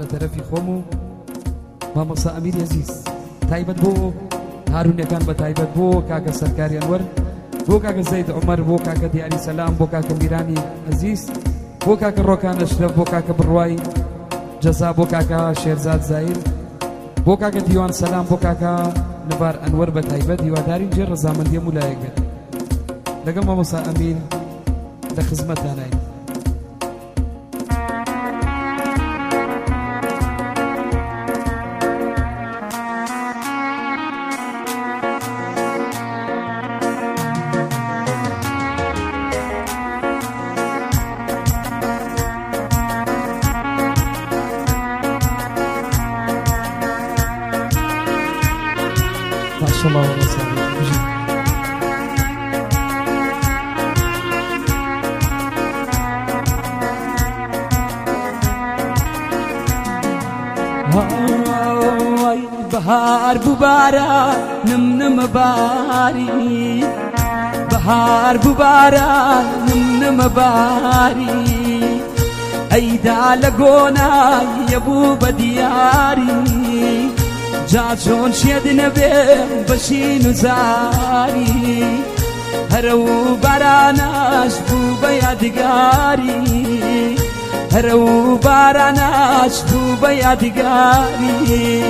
بەتەرەفی خۆم و مامۆستا ئەمیر عەزیز تایبەت بۆ هارونیەکان بە تایبەت بۆ کاکە سەرکاری ئەنوەر بۆ کاکە زەید عومەر بۆ کاکە دیاری سەلام بۆ کاکە میرانی عەزیز بۆ کاکە ڕۆکان ئەشرەف بۆ کاکە بڕوای جەزا بۆ کاکە شێرزاد زایر بۆ کاکە دیوان سەلام بۆ کاکە نبار ئەنوەر بە تایبەت هیوادارین جێ ڕەزامەندی هەموو لایەک بێت لەگەڵ مامۆستا ئەمیر لە خزمەتانای الله وسلم بهار ببارا نم باري بهار ببارا نم باري ايدا لقونا يبو بدياري جاچون شید نبی بشین و زاری هرو بارانش بو بیادگاری هرو بارانش بو بیادگاری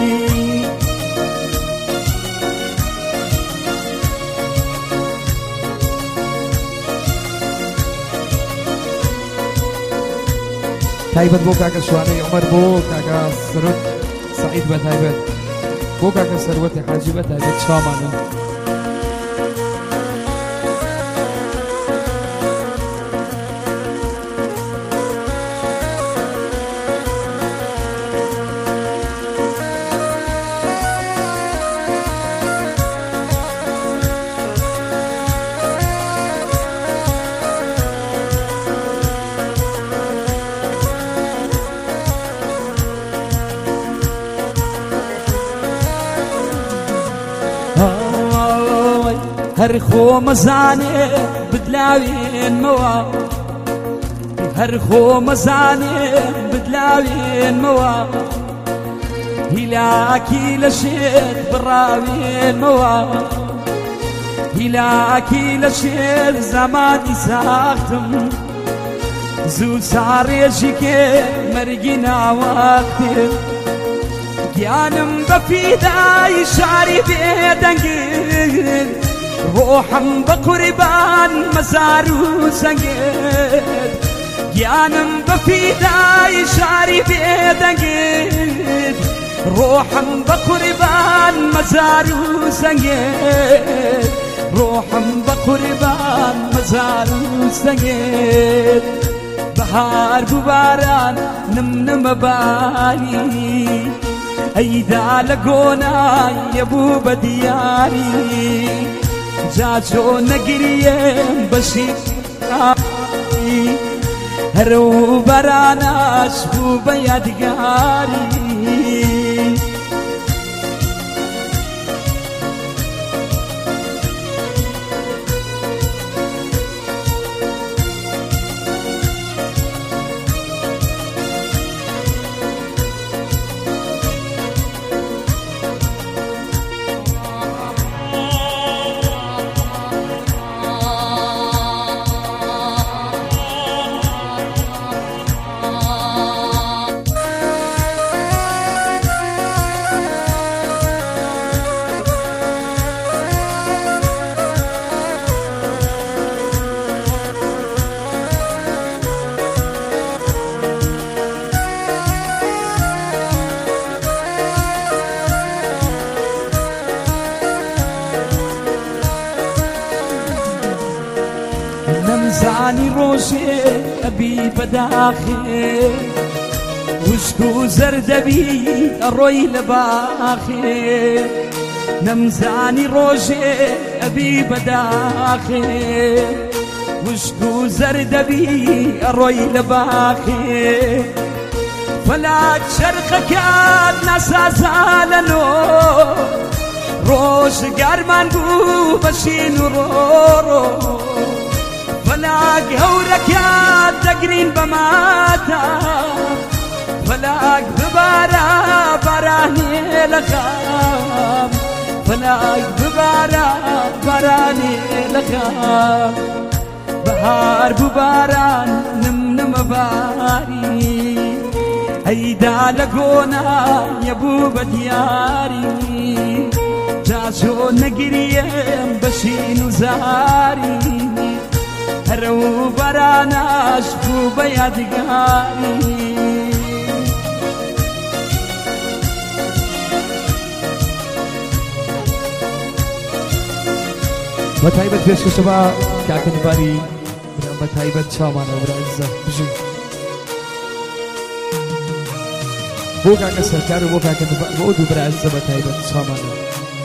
تایبەت بۆ کاکە شوانەی عومەر بۆ کاکە سرود سعید بە تایبەت بۆ کاکە سەروەتی حاجی بە تایبەت چامانە هر خو مزانه بدلاوين موا هر خو مزانه بدلاوين موا هلاكي لشيت براوين موا هلاكي لشيت زماني ساختم زو ساريشك مرقنا وقتي جانم بفيداي شعري بيدنقل روحم بقربان مزارو سنگد جانم بفیدای شعری بیدنگد روحم بقربان مزارو سنگد روحم بقربان مزارو سنگد بهار بباران نم باری ایدا لگونا یبو بدیاری جاچو نگریم بشی هرو برانش بو بیادگاری نمزاني روشي أبي بداخل وشكو زردبي الروي لباخل نمزاني روشي أبي بداخل وشكو زردبي الروي لباخل فلات شرقك ناسا زالنو روش قرمان بو بشين رورو فلاق هورك يا تقرين بماتا فلاق ببا لخام فناي بباران باراني لخام بهار بباران نم باري هيدا لقونا يبو بدياري جاسو نقريم بشين زاري هرو براناش بو بيادقاري بتايبت بيش كشبا كاكن باري بتايبت شامانا وبرعزة بجي بو كاكا سركار وبو كاكن بودو برعزة بتايبت شامانا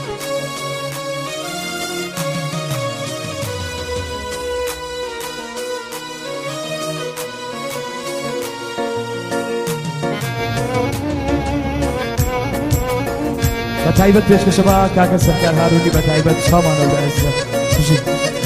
بتايبت بيش كشبا كاكا سركار هاروني بتايبت شامانا وبرعزة بجي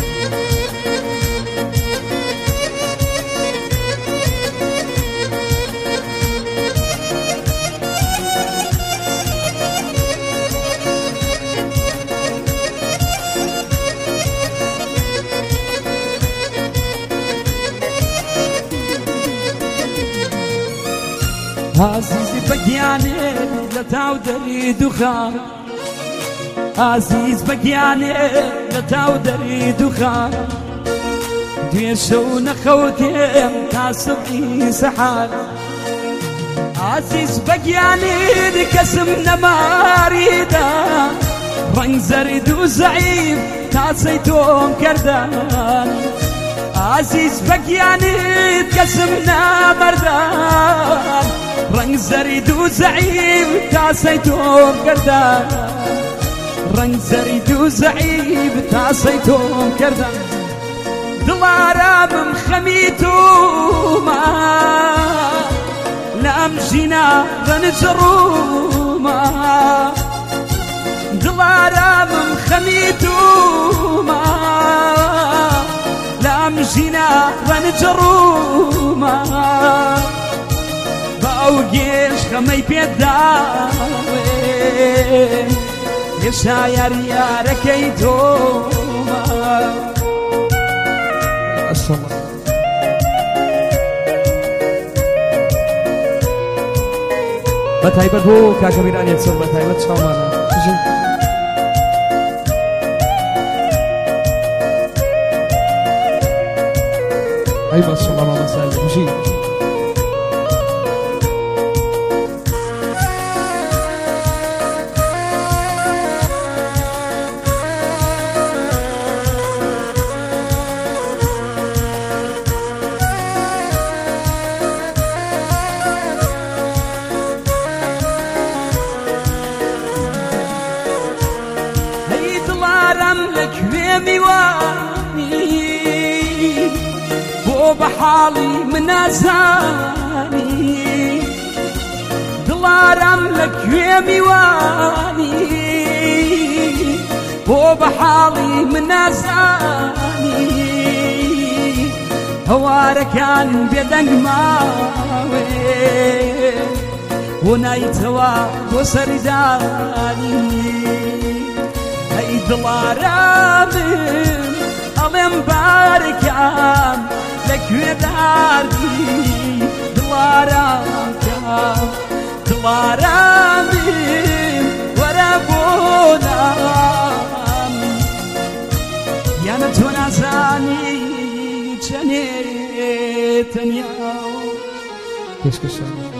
عزيزي بقياني لتاو دري دخان عزيز بقياني لتاو دري دخان دويشو نخوتيم تاسبي سحال عزيز بقياني لكسم نماريدا رنگ زرد وزعيف تاسيتوم كردان عزيز بقياني تقسمنا مردان رنگ زرد وزعيف تاسيتوم كردان رنگ زرد وزعيف تاسيتوم كردان دلارا بمخميتوما لامجينا رنجروما دلارا بمخميتوما لامجينا رنجروما باوگیش خمی پیداوی یشایر یارکی توما الصلاة بتايبت بو كاكبيران يتصل بتايبت شامانا أيوة الصلاة ما مساعد مشي بحالي منازاني دلارم لك يميواني بحالي منازاني هواركان بيدنق ماوي ونايتوا وسرداني هاي دلارم ألم باركان لك وداردي دلارامي ورابونا يا نتونا زاني جنيتني كيش كشان